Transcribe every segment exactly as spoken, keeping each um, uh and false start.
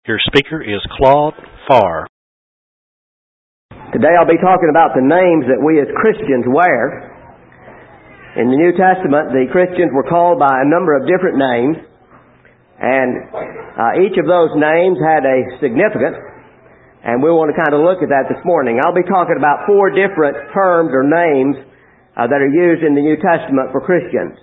Your speaker is Claude Farr. Today I'll be talking about the names that we as Christians wear. In the New Testament, the Christians were called by a number of different names, and uh, each of those names had a significance, and we want to kind of look at that this morning. I'll be talking about four different terms or names uh, that are used in the New Testament for Christians.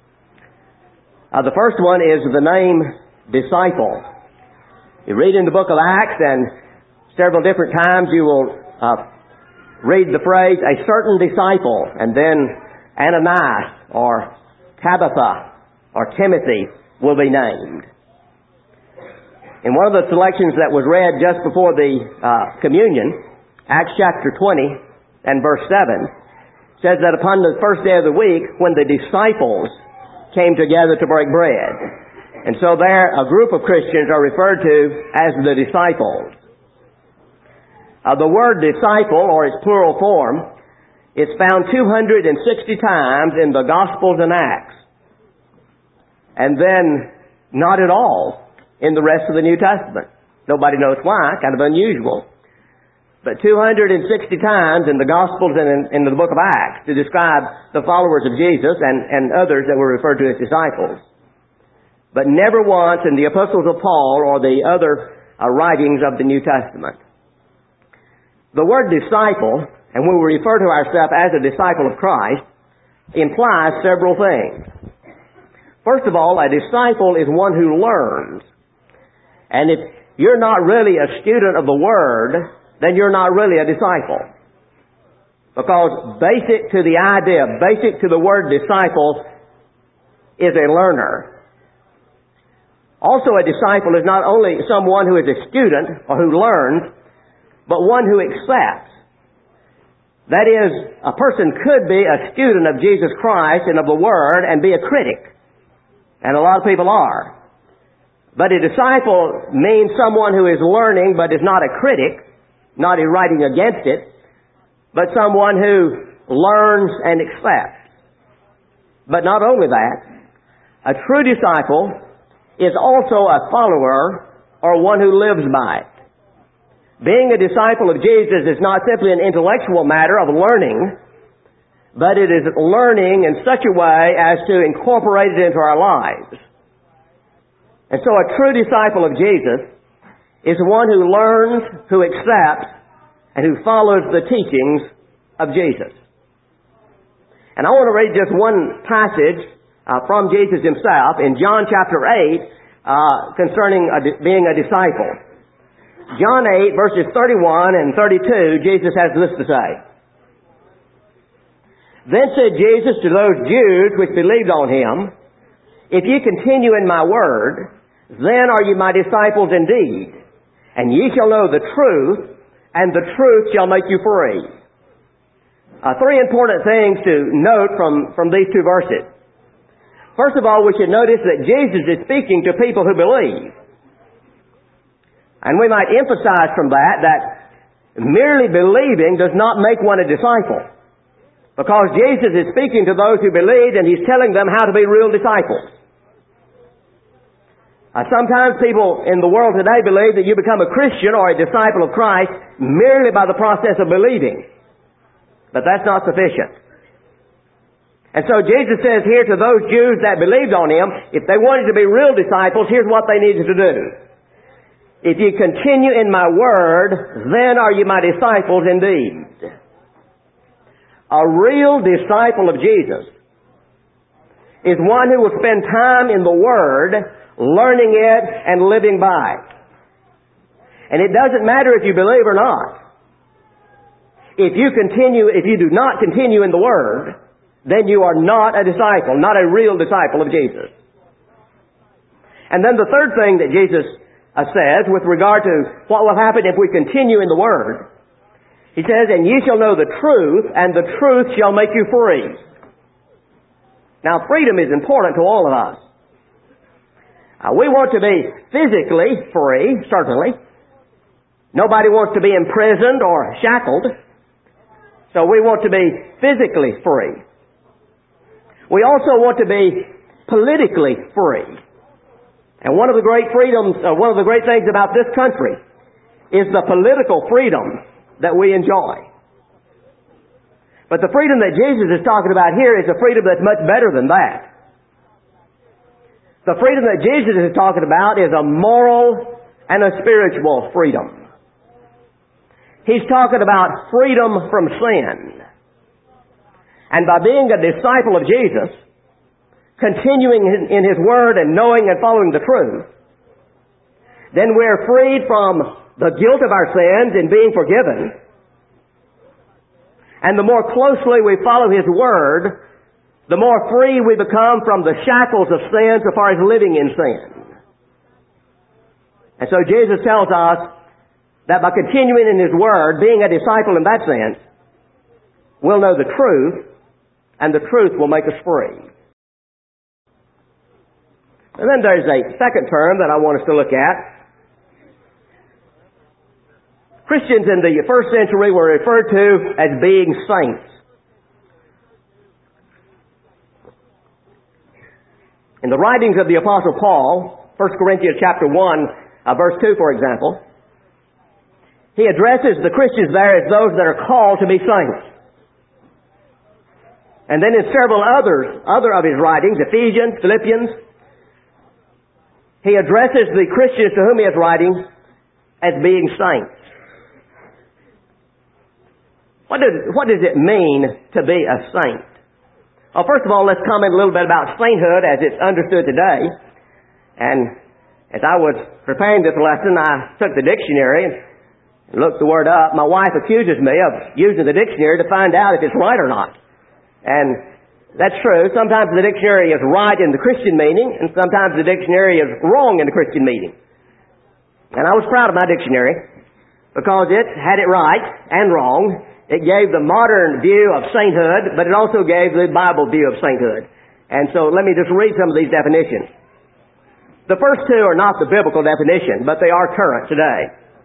Uh, the first one is the name disciple. You read in the book of Acts, and several different times you will uh, read the phrase, a certain disciple, and then Ananias or Tabitha or Timothy will be named. In one of the selections that was read just before the uh, communion, Acts chapter twenty and verse seven, says that upon the first day of the week, when the disciples came together to break bread. And so there, a group of Christians are referred to as the disciples. Uh, the word disciple, or its plural form, is found two hundred sixty times in the Gospels and Acts. And then not at all in the rest of the New Testament. Nobody knows why, kind of unusual. But two hundred sixty times in the Gospels and in, in the book of Acts to describe the followers of Jesus and, and others that were referred to as disciples. But never once in the epistles of Paul or the other uh, writings of the New Testament. The word disciple, and when we refer to ourselves as a disciple of Christ, implies several things. First of all, a disciple is one who learns. And if you're not really a student of the Word, then you're not really a disciple. Because basic to the idea, basic to the word disciple, is a learner. Also, a disciple is not only someone who is a student or who learns, but one who accepts. That is, a person could be a student of Jesus Christ and of the Word and be a critic. And a lot of people are. But a disciple means someone who is learning but is not a critic, not writing against it, but someone who learns and accepts. But not only that, a true disciple is also a follower or one who lives by it. Being a disciple of Jesus is not simply an intellectual matter of learning, but it is learning in such a way as to incorporate it into our lives. And so a true disciple of Jesus is one who learns, who accepts, and who follows the teachings of Jesus. And I want to read just one passage Uh, from Jesus himself in John chapter eight uh, concerning a di- being a disciple. John eight verses thirty-one and thirty-two, Jesus has this to say. Then said Jesus to those Jews which believed on him, If ye continue in my word, then are ye my disciples indeed, and ye shall know the truth, and the truth shall make you free. Uh, three important things to note from, from these two verses. First of all, we should notice that Jesus is speaking to people who believe. And we might emphasize from that that merely believing does not make one a disciple. Because Jesus is speaking to those who believe and He's telling them how to be real disciples. Uh, sometimes people in the world today believe that you become a Christian or a disciple of Christ merely by the process of believing. But that's not sufficient. And so Jesus says here to those Jews that believed on Him, if they wanted to be real disciples, here's what they needed to do. If you continue in my word, then are you my disciples indeed. A real disciple of Jesus is one who will spend time in the Word, learning it and living by it. And it doesn't matter if you believe or not. If you continue, if you do not continue in the Word, then you are not a disciple, not a real disciple of Jesus. And then the third thing that Jesus uh, says with regard to what will happen if we continue in the Word, He says, and ye shall know the truth, and the truth shall make you free. Now, freedom is important to all of us. Uh, we want to be physically free, certainly. Nobody wants to be imprisoned or shackled. So we want to be physically free. We also want to be politically free. And one of the great freedoms, uh, one of the great things about this country is the political freedom that we enjoy. But the freedom that Jesus is talking about here is a freedom that's much better than that. The freedom that Jesus is talking about is a moral and a spiritual freedom. He's talking about freedom from sin. And by being a disciple of Jesus, continuing in His Word and knowing and following the truth, then we're freed from the guilt of our sins in being forgiven. And the more closely we follow His Word, the more free we become from the shackles of sin so far as living in sin. And so Jesus tells us that by continuing in His Word, being a disciple in that sense, we'll know the truth, and the truth will make us free. And then there's a second term that I want us to look at. Christians in the first century were referred to as being saints. In the writings of the Apostle Paul, First Corinthians chapter one, uh, verse two, for example, he addresses the Christians there as those that are called to be saints. And then in several others, other of his writings, Ephesians, Philippians, he addresses the Christians to whom he is writing as being saints. What does, what does it mean to be a saint? Well, first of all, let's comment a little bit about sainthood as it's understood today. And as I was preparing this lesson, I took the dictionary and looked the word up. My wife accuses me of using the dictionary to find out if it's right or not. And that's true. Sometimes the dictionary is right in the Christian meaning, and sometimes the dictionary is wrong in the Christian meaning. And I was proud of my dictionary because it had it right and wrong. It gave the modern view of sainthood, but it also gave the Bible view of sainthood. And so let me just read some of these definitions. The first two are not the biblical definition, but they are current today.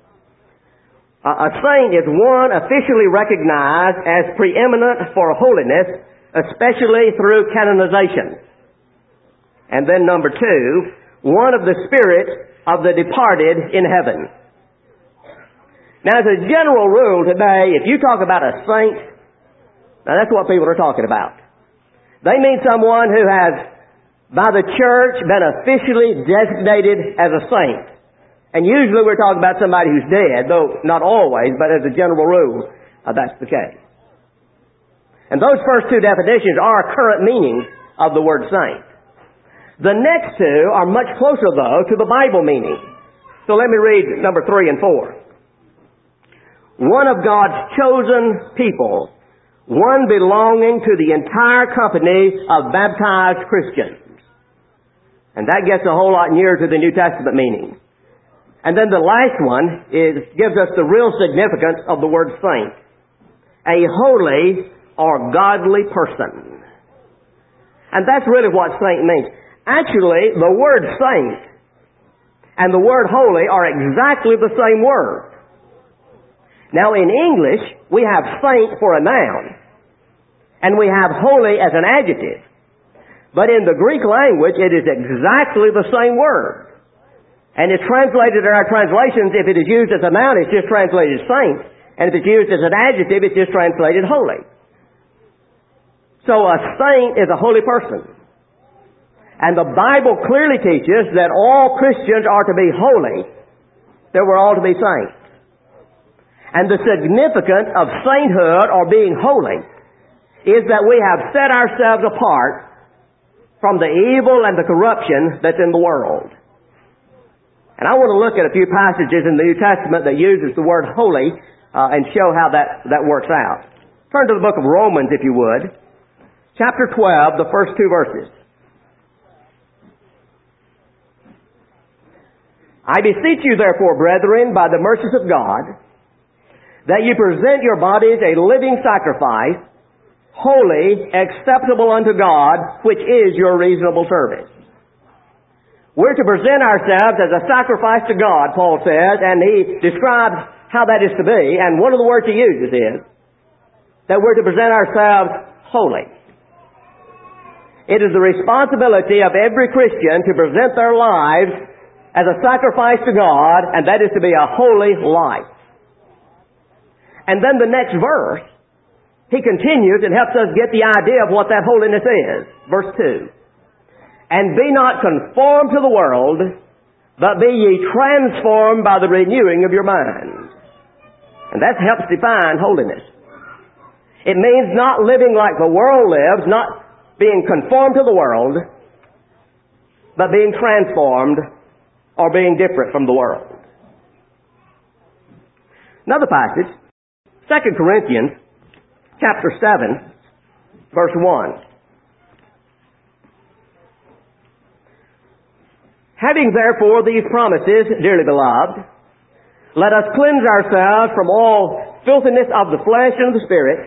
A saint is one officially recognized as preeminent for holiness, especially through canonization. And then number two, one of the spirits of the departed in heaven. Now, as a general rule today, if you talk about a saint, now that's what people are talking about. They mean someone who has, by the church, been officially designated as a saint. And usually we're talking about somebody who's dead, though not always, but as a general rule, uh, that's the case. And those first two definitions are current meanings of the word saint. The next two are much closer, though, to the Bible meaning. So let me read number three and four. One of God's chosen people, one belonging to the entire company of baptized Christians. And that gets a whole lot nearer to the New Testament meaning. And then the last one is, gives us the real significance of the word saint. A holy or godly person. And that's really what saint means. Actually, the word saint and the word holy are exactly the same word. Now in English, we have saint for a noun, and we have holy as an adjective. But in the Greek language, it is exactly the same word. And it's translated in our translations, if it is used as a noun, it's just translated saint. And if it's used as an adjective, it's just translated holy. So a saint is a holy person. And the Bible clearly teaches that all Christians are to be holy, that we're all to be saints. And the significance of sainthood or being holy is that we have set ourselves apart from the evil and the corruption that's in the world. And I want to look at a few passages in the New Testament that uses the word holy uh, and show how that, that works out. Turn to the book of Romans, if you would. Chapter twelve, the first two verses. I beseech you, therefore, brethren, by the mercies of God, that you present your bodies a living sacrifice, holy, acceptable unto God, which is your reasonable service. We're to present ourselves as a sacrifice to God, Paul says, and he describes how that is to be, and one of the words he uses is that we're to present ourselves holy. It is the responsibility of every Christian to present their lives as a sacrifice to God, and that is to be a holy life. And then the next verse, he continues and helps us get the idea of what that holiness is. Verse two. And be not conformed to the world, but be ye transformed by the renewing of your mind. And that helps define holiness. It means not living like the world lives, not being conformed to the world, but being transformed or being different from the world. Another passage, Second Corinthians chapter seven, verse one. Having therefore these promises, dearly beloved, let us cleanse ourselves from all filthiness of the flesh and of the spirit,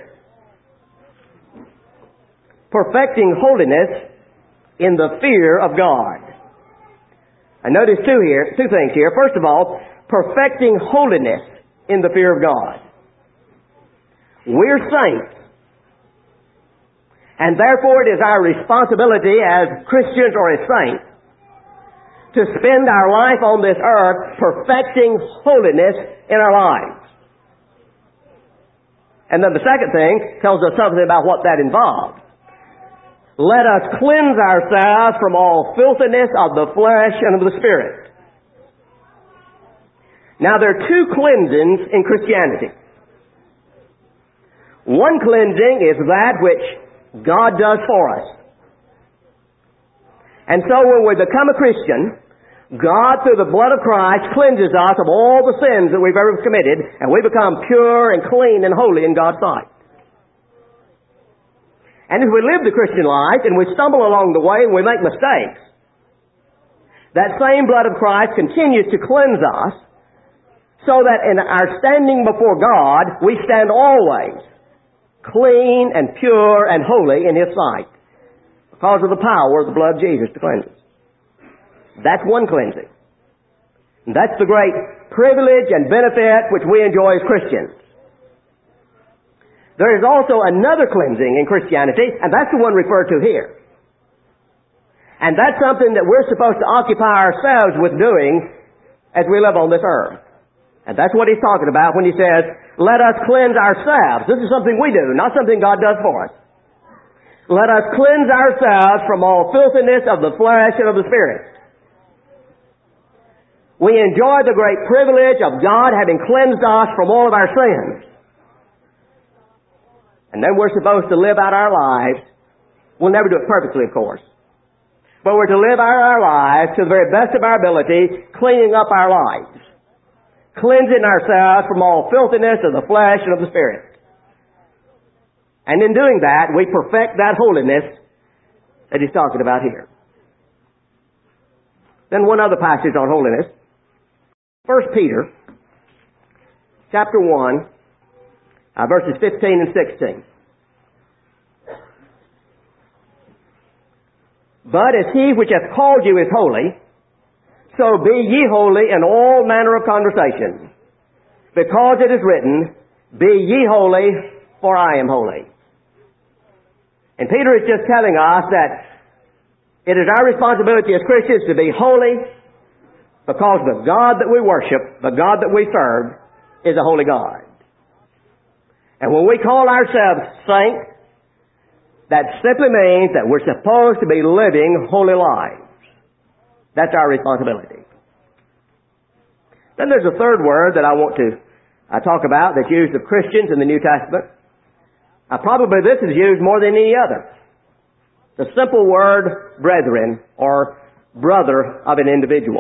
perfecting holiness in the fear of God. And notice two here, two things here. First of all, perfecting holiness in the fear of God. We're saints. And therefore it is our responsibility as Christians or as saints to spend our life on this earth perfecting holiness in our lives. And then the second thing tells us something about what that involves. Let us cleanse ourselves from all filthiness of the flesh and of the spirit. Now there are two cleansings in Christianity. One cleansing is that which God does for us. And so when we become a Christian, God, through the blood of Christ, cleanses us of all the sins that we've ever committed, and we become pure and clean and holy in God's sight. And if we live the Christian life and we stumble along the way and we make mistakes, that same blood of Christ continues to cleanse us so that in our standing before God, we stand always clean and pure and holy in His sight because of the power of the blood of Jesus to cleanse us. That's one cleansing. And that's the great privilege and benefit which we enjoy as Christians. There is also another cleansing in Christianity, and that's the one referred to here. And that's something that we're supposed to occupy ourselves with doing as we live on this earth. And that's what he's talking about when he says, let us cleanse ourselves. This is something we do, not something God does for us. Let us cleanse ourselves from all filthiness of the flesh and of the spirit. We enjoy the great privilege of God having cleansed us from all of our sins. And then we're supposed to live out our lives. We'll never do it perfectly, of course. But we're to live out our lives to the very best of our ability, cleaning up our lives. Cleansing ourselves from all filthiness of the flesh and of the spirit. And in doing that, we perfect that holiness that he's talking about here. Then one other passage on holiness. First Peter, chapter one, Uh, verses fifteen and sixteen. But as he which hath called you is holy, so be ye holy in all manner of conversation, because it is written, be ye holy, for I am holy. And Peter is just telling us that it is our responsibility as Christians to be holy, because the God that we worship, the God that we serve, is a holy God. And when we call ourselves saints, that simply means that we're supposed to be living holy lives. That's our responsibility. Then there's a third word that I want to uh, talk about that's used of Christians in the New Testament. Uh, probably this is used more than any other. The simple word brethren, or brother of an individual.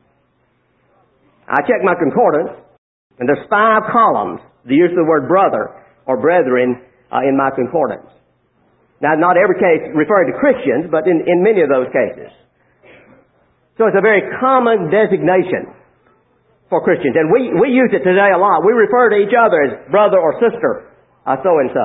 I checked my concordance, and there's five columns, the use of the word brother or brethren uh, in my concordance. Now, not every case referring to Christians, but in, in many of those cases. So it's a very common designation for Christians. And we, we use it today a lot. We refer to each other as brother or sister, uh, so-and-so.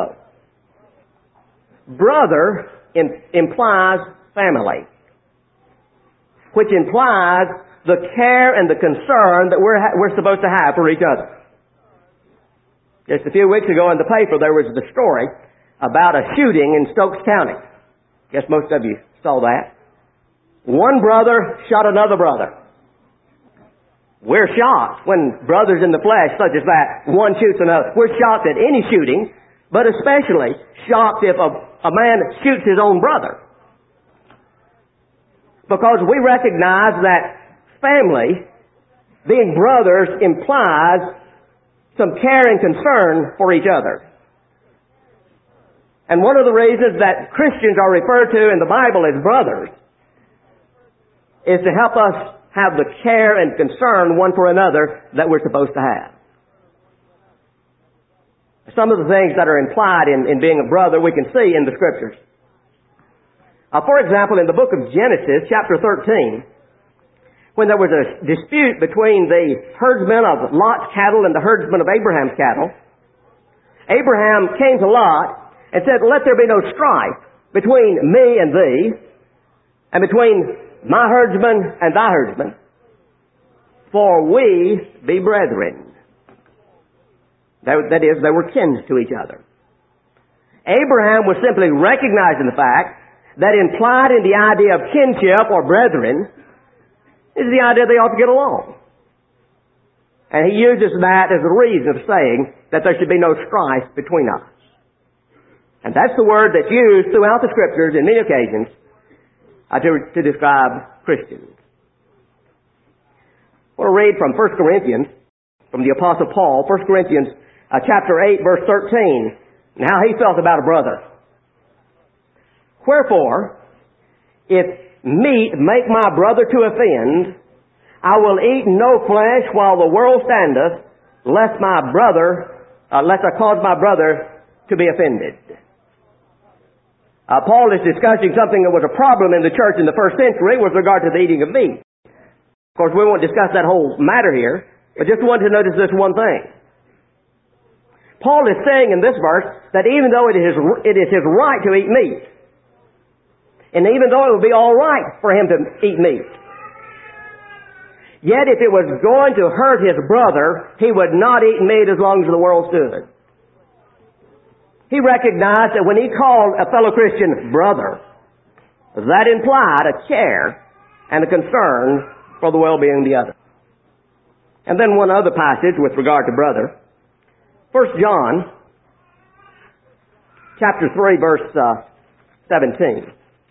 Brother im- implies family, which implies the care and the concern that we're, ha- we're supposed to have for each other. Just a few weeks ago in the paper, there was the story about a shooting in Stokes County. Guess most of you saw that. One brother shot another brother. We're shocked when brothers in the flesh, such as that, one shoots another. We're shocked at any shooting, but especially shocked if a, a man shoots his own brother. Because we recognize that family, being brothers, implies some care and concern for each other. And one of the reasons that Christians are referred to in the Bible as brothers is to help us have the care and concern one for another that we're supposed to have. Some of the things that are implied in, in being a brother we can see in the Scriptures. Uh, for example, in the book of Genesis, chapter thirteen, when there was a dispute between the herdsmen of Lot's cattle and the herdsmen of Abraham's cattle, Abraham came to Lot and said, "Let there be no strife between me and thee, and between my herdsmen and thy herdsmen, for we be brethren." That, that is, they were kin to each other. Abraham was simply recognizing the fact that implied in the idea of kinship or brethren is the idea they ought to get along. And he uses that as a reason of saying that there should be no strife between us. And that's the word that's used throughout the Scriptures in many occasions uh, to, to describe Christians. I want to read from First Corinthians, from the Apostle Paul, First Corinthians uh, chapter eight, verse thirteen, and how he felt about a brother. "Wherefore, if meat make my brother to offend, I will eat no flesh while the world standeth, lest my brother, uh, lest I cause my brother to be offended." Uh, Paul is discussing something that was a problem in the church in the first century with regard to the eating of meat. Of course, we won't discuss that whole matter here, but just wanted to notice this one thing. Paul is saying in this verse that even though it is, it is his right to eat meat, and even though it would be all right for him to eat meat, yet if it was going to hurt his brother, he would not eat meat as long as the world stood. He recognized that when he called a fellow Christian brother, that implied a care and a concern for the well-being of the other. And then one other passage with regard to brother. First John, chapter three, verse uh, seventeen.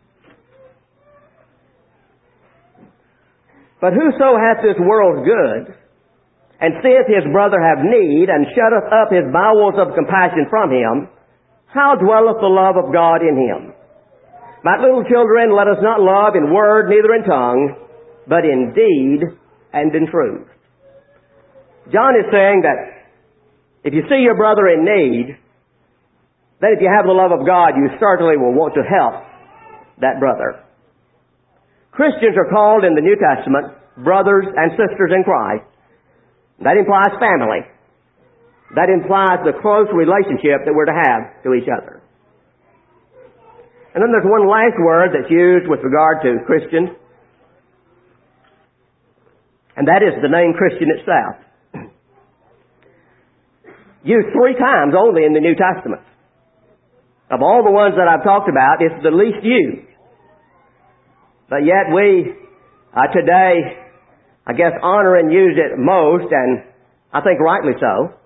"But whoso hath this world's good, and seeth his brother have need, and shutteth up his bowels of compassion from him, how dwelleth the love of God in him? My little children, let us not love in word, neither in tongue, but in deed and in truth." John is saying that if you see your brother in need, then if you have the love of God, you certainly will want to help that brother. Christians are called in the New Testament brothers and sisters in Christ. That implies family. That implies the close relationship that we're to have to each other. And then there's one last word that's used with regard to Christians, and that is the name Christian itself. Used three times only in the New Testament. Of all the ones that I've talked about, it's the least used. But yet we, uh, today, I guess, honor and use it most, and I think rightly so,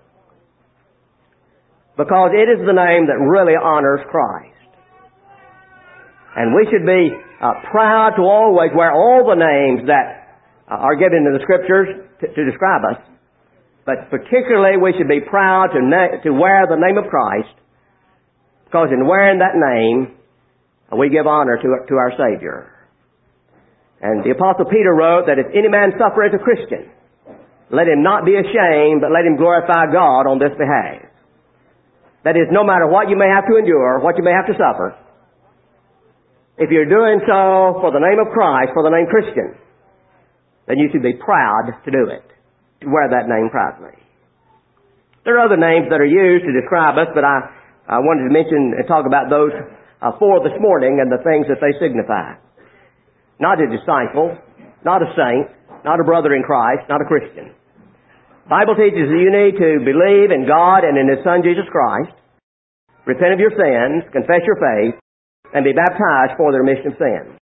because it is the name that really honors Christ. And we should be uh, proud to always wear all the names that uh, are given in the Scriptures to, to describe us. But particularly we should be proud to, na- to wear the name of Christ, because in wearing that name, uh, we give honor to, to our Savior. And the Apostle Peter wrote that if any man suffer as a Christian, let him not be ashamed, but let him glorify God on this behalf. That is, no matter what you may have to endure, what you may have to suffer, if you're doing so for the name of Christ, for the name Christian, then you should be proud to do it, to wear that name proudly. There are other names that are used to describe us, but I, I wanted to mention and talk about those uh, four this morning and the things that they signify. Not a disciple, not a saint, not a brother in Christ, not a Christian. The Bible teaches that you need to believe in God and in His Son Jesus Christ, repent of your sins, confess your faith, and be baptized for the remission of sins.